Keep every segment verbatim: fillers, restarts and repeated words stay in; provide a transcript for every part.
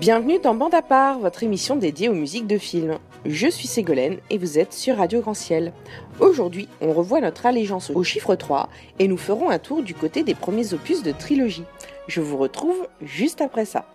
Bienvenue dans Bande à part, votre émission dédiée aux musiques de films. Je suis Ségolène et vous êtes sur Radio Grand Ciel. Aujourd'hui, on revoit notre allégeance au chiffre trois et nous ferons un tour du côté des premiers opus de trilogie. Je vous retrouve juste après ça.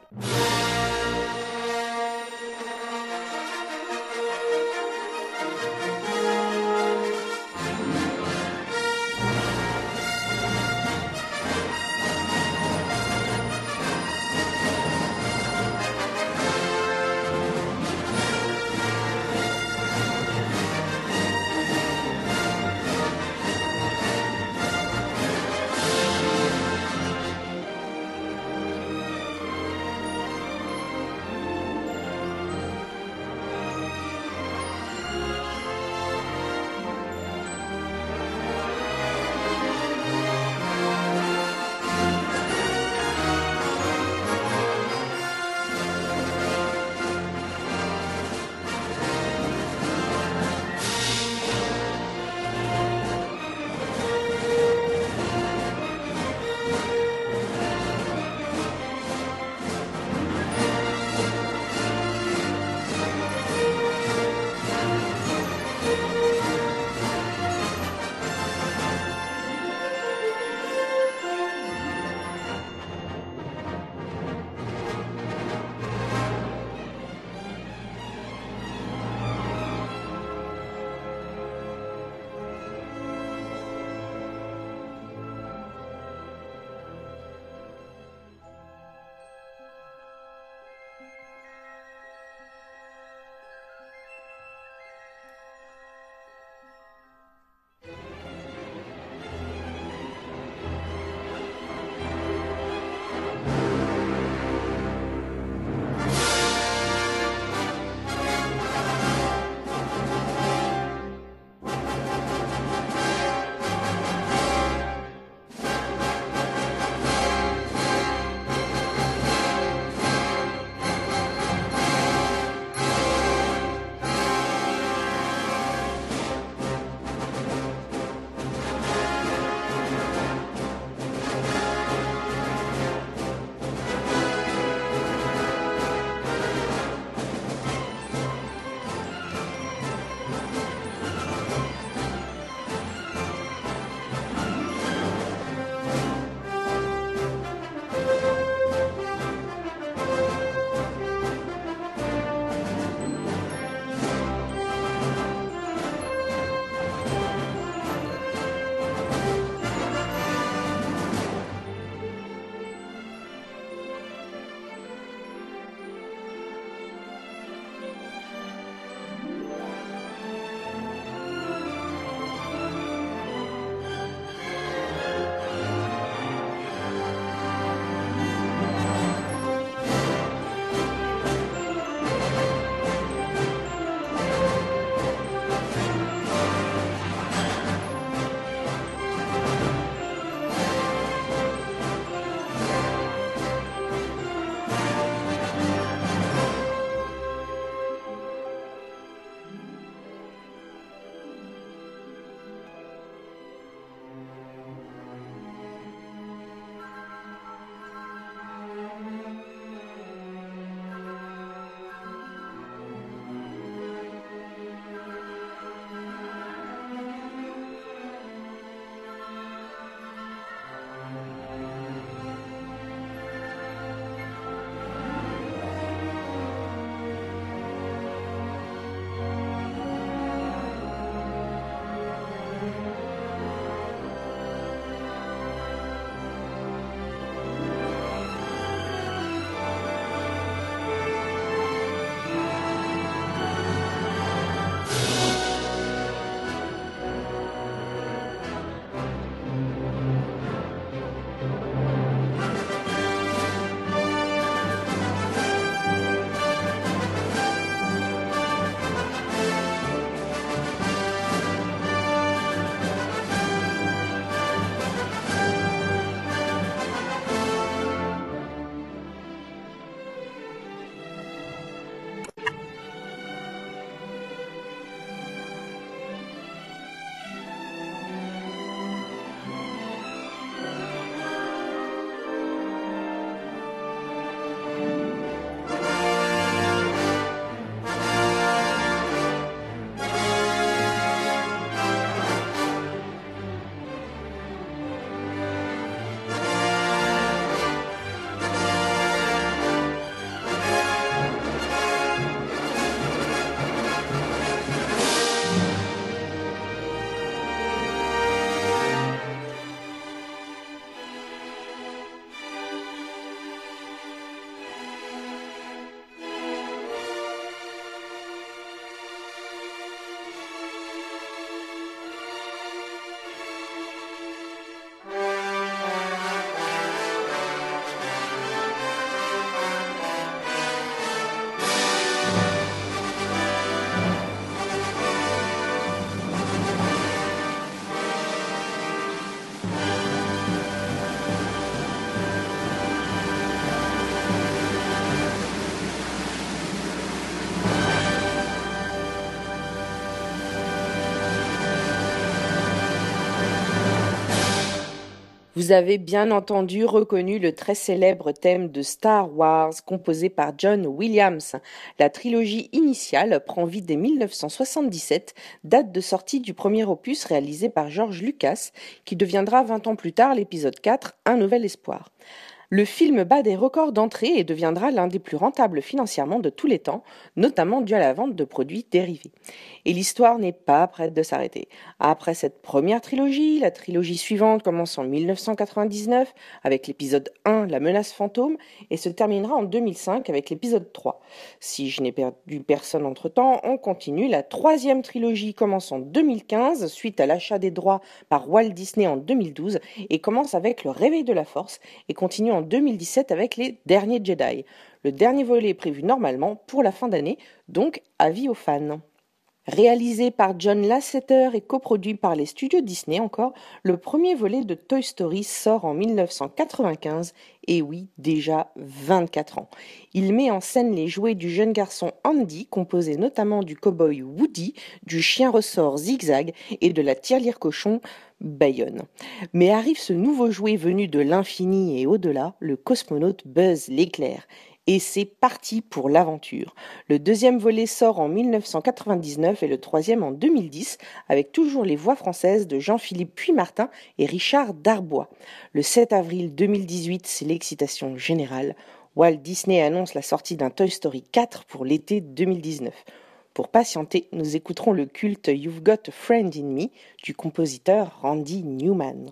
Vous avez bien entendu reconnu le très célèbre thème de Star Wars composé par John Williams. La trilogie initiale prend vie dès mille neuf cent soixante-dix-sept, date de sortie du premier opus réalisé par George Lucas, qui deviendra vingt ans plus tard l'épisode quatre, Un Nouvel Espoir. Le film bat des records d'entrée et deviendra l'un des plus rentables financièrement de tous les temps, notamment dû à la vente de produits dérivés. Et l'histoire n'est pas prête de s'arrêter. Après cette première trilogie, la trilogie suivante commence en mille neuf cent quatre-vingt-dix-neuf avec l'épisode un, La menace fantôme, et se terminera en deux mille cinq avec l'épisode trois. Si je n'ai perdu personne entre-temps, on continue. La troisième trilogie commence en deux mille quinze, suite à l'achat des droits par Walt Disney en deux mille douze, et commence avec Le Réveil de la Force, et continue en en deux mille dix-sept avec Les Derniers Jedi. Le dernier volet est prévu normalement pour la fin d'année, donc avis aux fans. Réalisé par John Lasseter et coproduit par les studios Disney encore, le premier volet de Toy Story sort en mille neuf cent quatre-vingt-quinze, et oui, déjà vingt-quatre ans. Il met en scène les jouets du jeune garçon Andy, composé notamment du cow-boy Woody, du chien ressort Zigzag et de la tirelire cochon Bayonne. Mais arrive ce nouveau jouet venu de l'infini et au-delà, le cosmonaute Buzz l'éclair. Et c'est parti pour l'aventure. Le deuxième volet sort en mille neuf cent quatre-vingt-dix-neuf et le troisième en deux mille dix, avec toujours les voix françaises de Jean-Philippe Puy-Martin et Richard Darbois. Le sept avril deux mille dix-huit, c'est l'excitation générale. Walt Disney annonce la sortie d'un Toy Story quatre pour l'été deux mille dix-neuf. Pour patienter, nous écouterons le culte You've Got a Friend in Me du compositeur Randy Newman.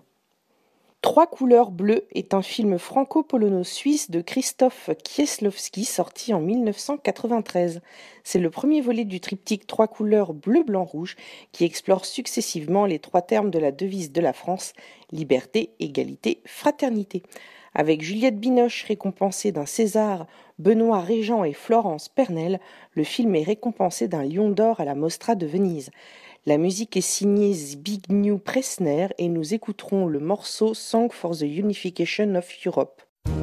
Trois couleurs bleues est un film franco-polono-suisse de Krzysztof Kieślowski sorti en mille neuf cent quatre-vingt-treize. C'est le premier volet du triptyque Trois couleurs bleu, blanc, rouge qui explore successivement les trois termes de la devise de la France, liberté, égalité, fraternité. Avec Juliette Binoche récompensée d'un César, Benoît Régent et Florence Pernel, le film est récompensé d'un Lion d'or à la Mostra de Venise. La musique est signée Zbigniew Pressner et nous écouterons le morceau Song for the Unification of Europe.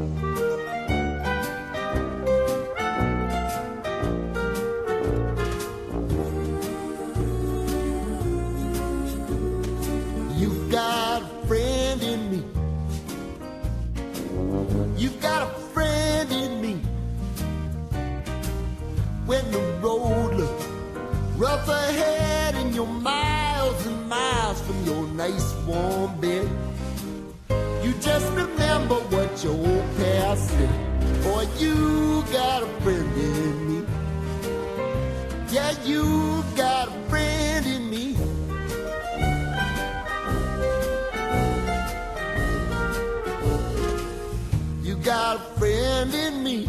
You've got a friend in me. You've got a friend in me. When the road looks rough ahead and you're miles and miles from your nice warm bed, you just remember what your old past said. Boy, you got a friend in me. Yeah, you got a friend in me. You got a friend in me.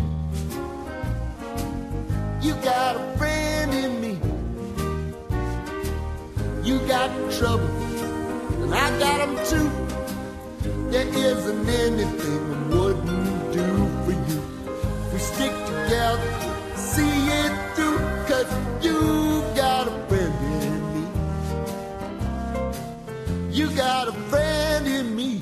You got a friend in me. You got trouble, and I got them too. There isn't anything I wouldn't do for you. We stick together, see it through, 'cause you got a friend in me. You got a friend in me.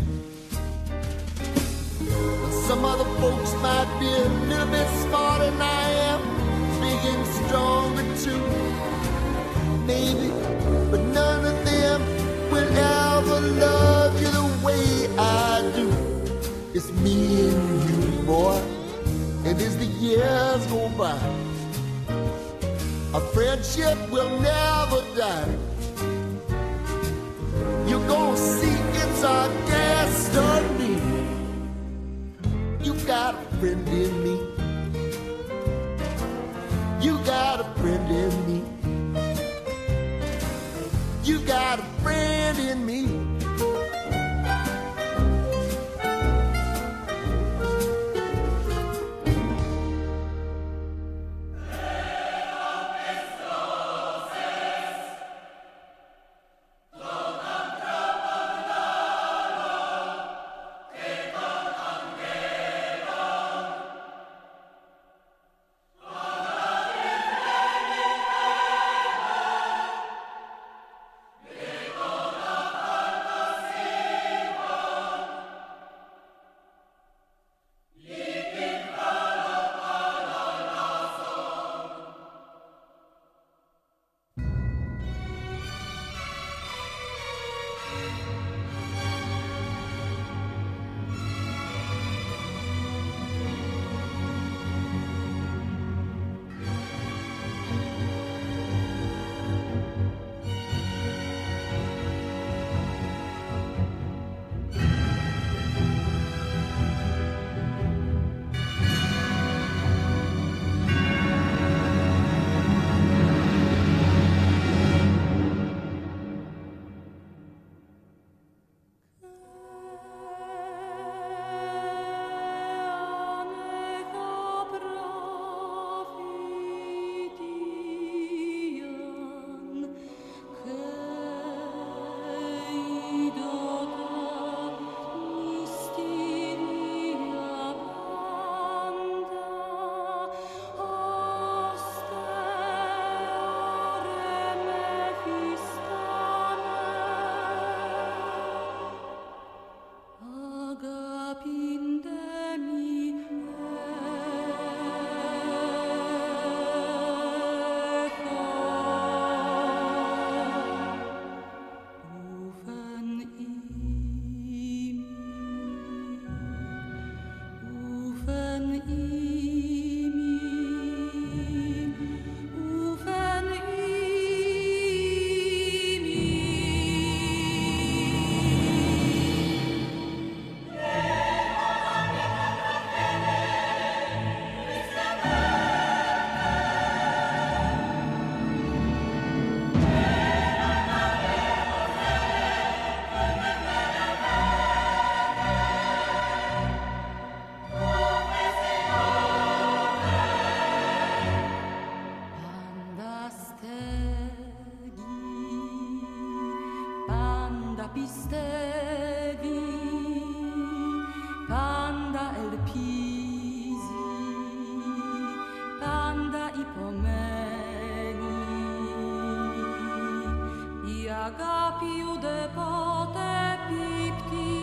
Some other folks might be a little bit smarter than I am, big and stronger too, maybe, but none of them will ever love you the way I do. It's me and you, boy, and as the years go by, our friendship will never die. You're gonna see it's our destiny. You got a friend in me. You got a friend in me. You got a friend in me. pomeni i agapiu de pote pipti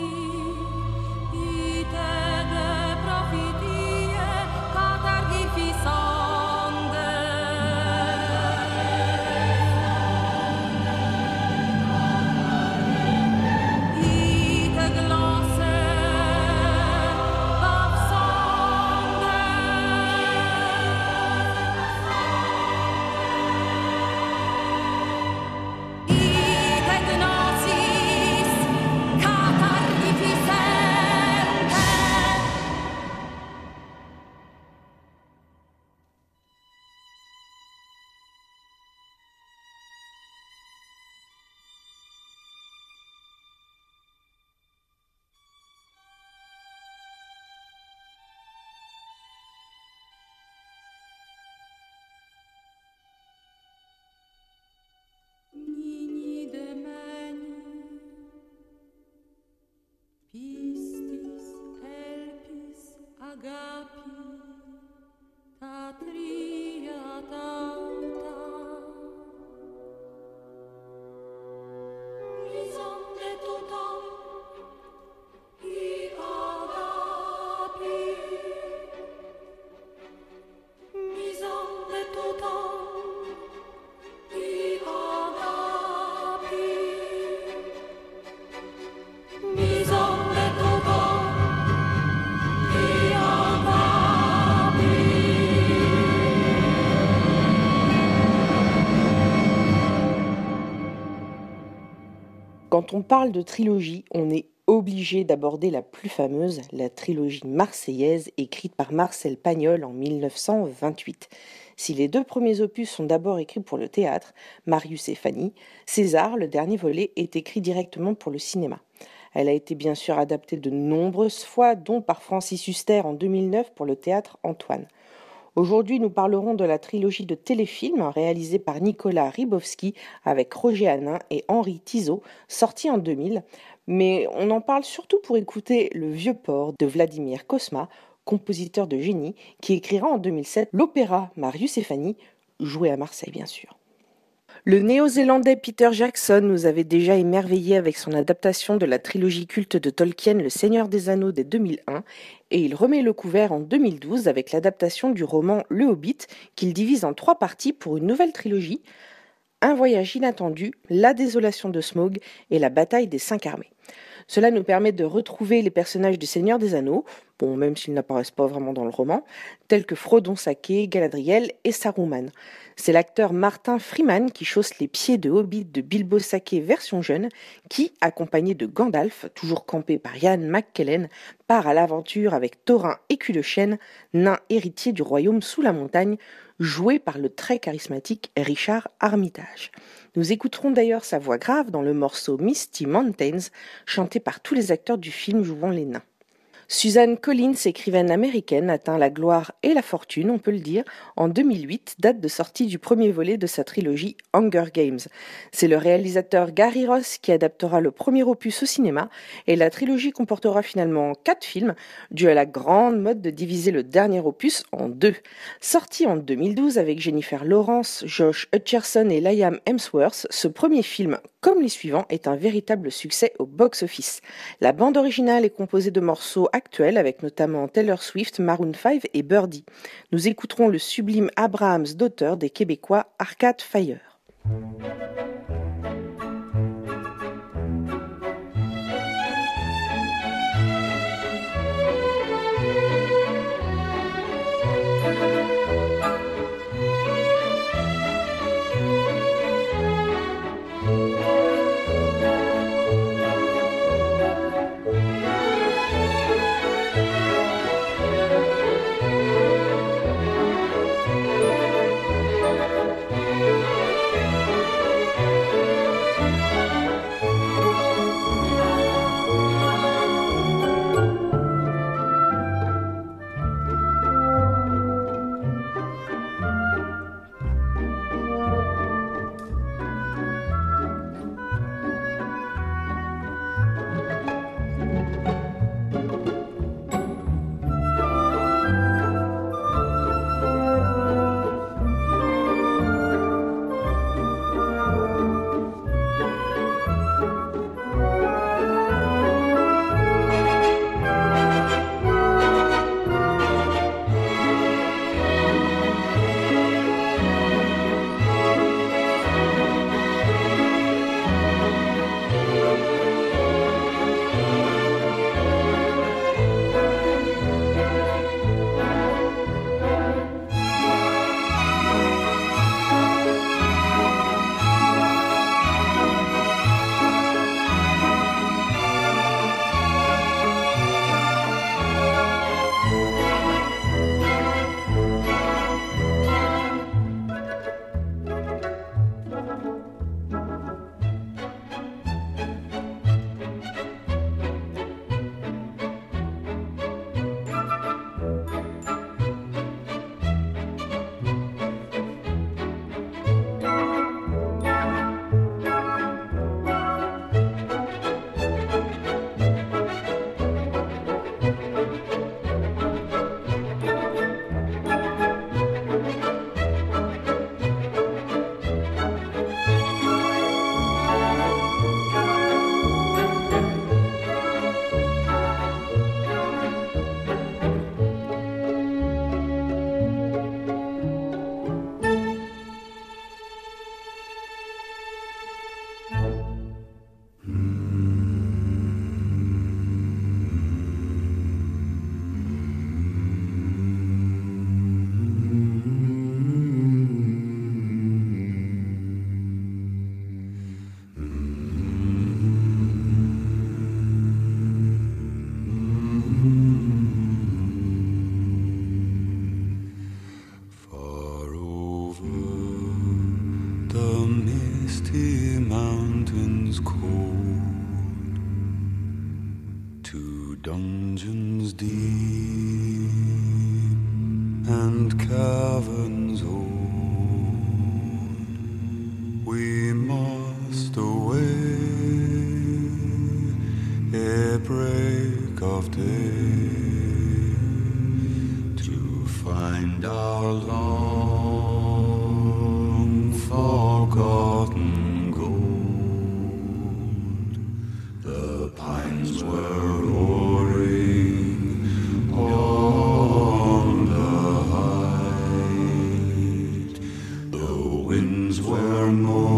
i te de profitie catargi fisonde i te glosse Nini de meni, pistis, elpis, agapi, tatria tauta. Mison de tutam, i agapi, mison de tutam, Quand on parle de trilogie, on est obligé d'aborder la plus fameuse, la trilogie marseillaise, écrite par Marcel Pagnol en mille neuf cent vingt-huit. Si les deux premiers opus sont d'abord écrits pour le théâtre, Marius et Fanny, César, le dernier volet, est écrit directement pour le cinéma. Elle a été bien sûr adaptée de nombreuses fois, dont par Francis Huster en deux mille neuf pour le théâtre Antoine. Aujourd'hui, nous parlerons de la trilogie de téléfilms réalisée par Nicolas Rybowski avec Roger Hanin et Henri Tizot, sortie en deux mille. Mais on en parle surtout pour écouter Le Vieux Port de Vladimir Cosma, compositeur de génie, qui écrira en deux mille sept l'opéra Marius et Fanny, joué à Marseille bien sûr. Le néo-zélandais Peter Jackson nous avait déjà émerveillés avec son adaptation de la trilogie culte de Tolkien Le Seigneur des Anneaux dès deux mille un, et il remet le couvert en deux mille douze avec l'adaptation du roman Le Hobbit qu'il divise en trois parties pour une nouvelle trilogie, Un voyage inattendu, La désolation de Smaug et La bataille des cinq armées. Cela nous permet de retrouver les personnages du Seigneur des Anneaux, bon, même s'ils n'apparaissent pas vraiment dans le roman, tels que Frodon Sake, Galadriel et Saruman. C'est l'acteur Martin Freeman qui chausse les pieds de Hobbit de Bilbo Sake version jeune, qui, accompagné de Gandalf, toujours campé par Ian McKellen, part à l'aventure avec Thorin et Cul de Chêne, nain héritier du royaume sous la montagne, joué par le très charismatique Richard Armitage. Nous écouterons d'ailleurs sa voix grave dans le morceau Misty Mountains, chanté par tous les acteurs du film jouant les nains. Suzanne Collins, écrivaine américaine, atteint la gloire et la fortune, on peut le dire, en deux mille huit, date de sortie du premier volet de sa trilogie Hunger Games. C'est le réalisateur Gary Ross qui adaptera le premier opus au cinéma, et la trilogie comportera finalement quatre films, dû à la grande mode de diviser le dernier opus en deux. Sorti en deux mille douze avec Jennifer Lawrence, Josh Hutcherson et Liam Hemsworth, ce premier film, comme les suivants, est un véritable succès au box-office. La bande originale est composée de morceaux actuels avec notamment Taylor Swift, Maroon five et Birdie. Nous écouterons le sublime Abrahams d'auteur des Québécois Arcade Fire. Thank you. misty mountains cold, to dungeons deep and caverns old, we must away ere break of day to find our long forgotten gold. The pines were roaring on the height, the winds were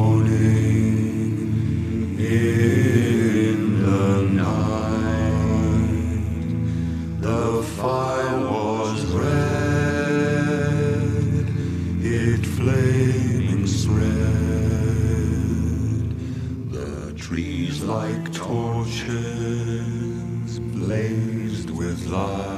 moaning in the night, the fire was red, it flaming spread, the trees like torches blazed with light.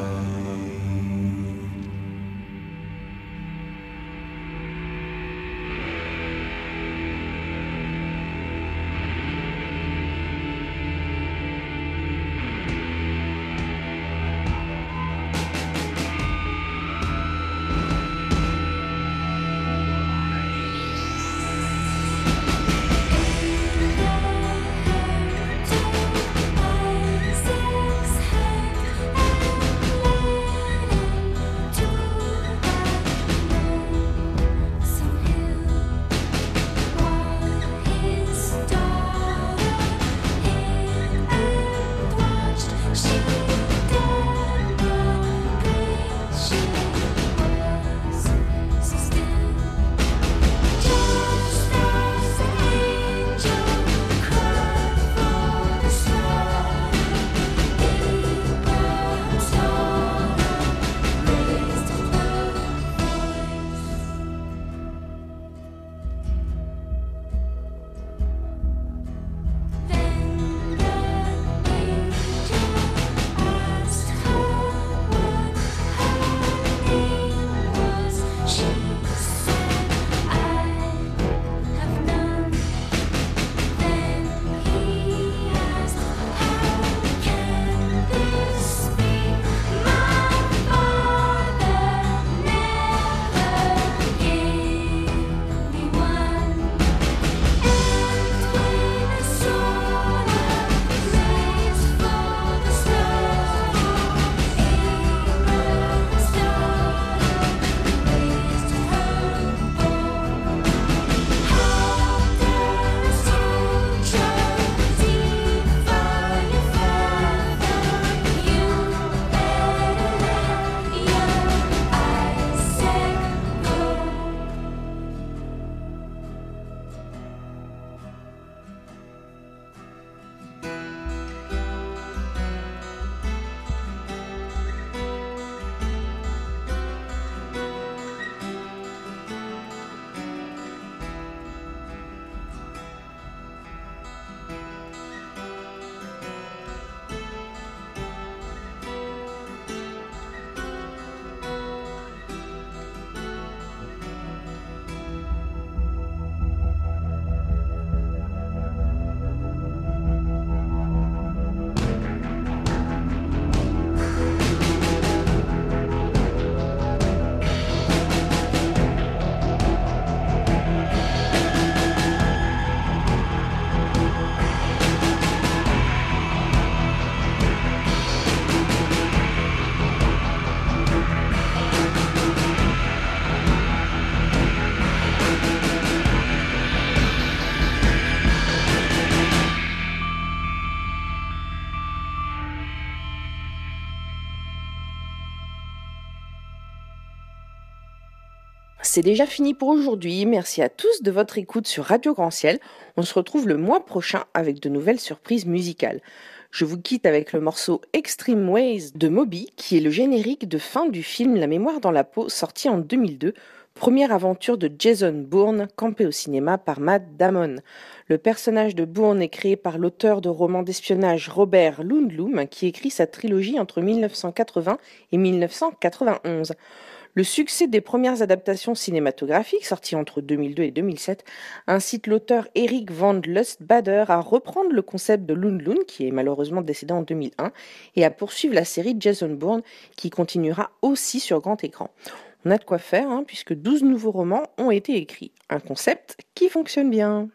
C'est déjà fini pour aujourd'hui. Merci à tous de votre écoute sur Radio Grand Ciel. On se retrouve le mois prochain avec de nouvelles surprises musicales. Je vous quitte avec le morceau Extreme Ways de Moby, qui est le générique de fin du film La mémoire dans la peau, sorti en deux mille deux, première aventure de Jason Bourne, campée au cinéma par Matt Damon. Le personnage de Bourne est créé par l'auteur de romans d'espionnage Robert Lundblom, qui écrit sa trilogie entre mille neuf cent quatre-vingts et mille neuf cent quatre-vingt-onze. Le succès des premières adaptations cinématographiques, sorties entre deux mille deux et deux mille sept, incite l'auteur Eric van Lustbader à reprendre le concept de Lun Lun, qui est malheureusement décédé en deux mille un, et à poursuivre la série Jason Bourne, qui continuera aussi sur grand écran. On a de quoi faire, hein, puisque douze nouveaux romans ont été écrits. Un concept qui fonctionne bien.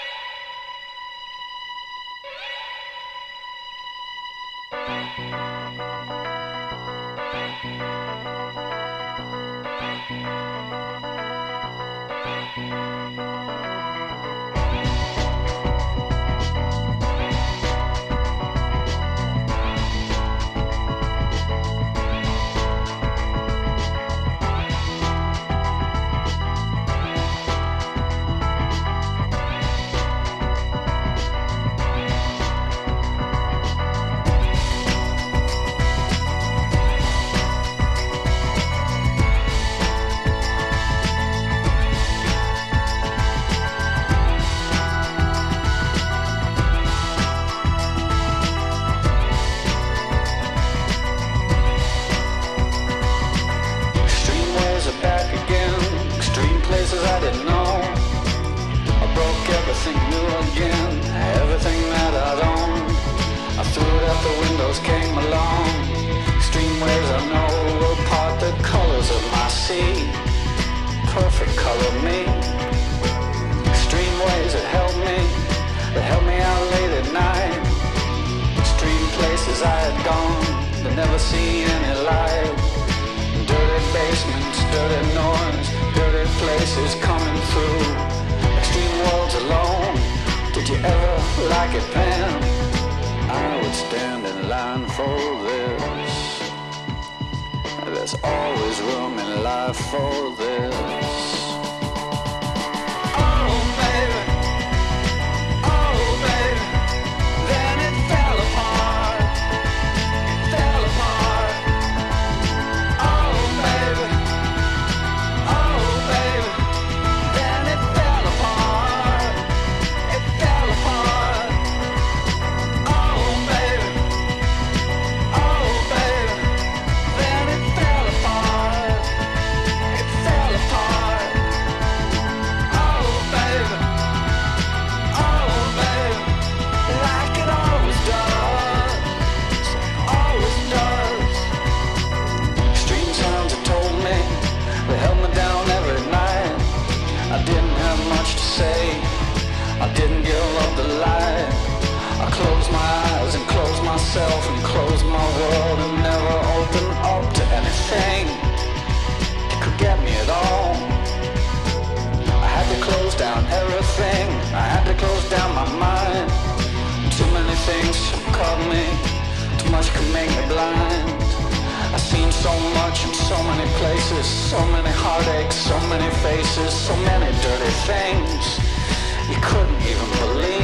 So many heartaches, so many faces, so many dirty things you couldn't even believe.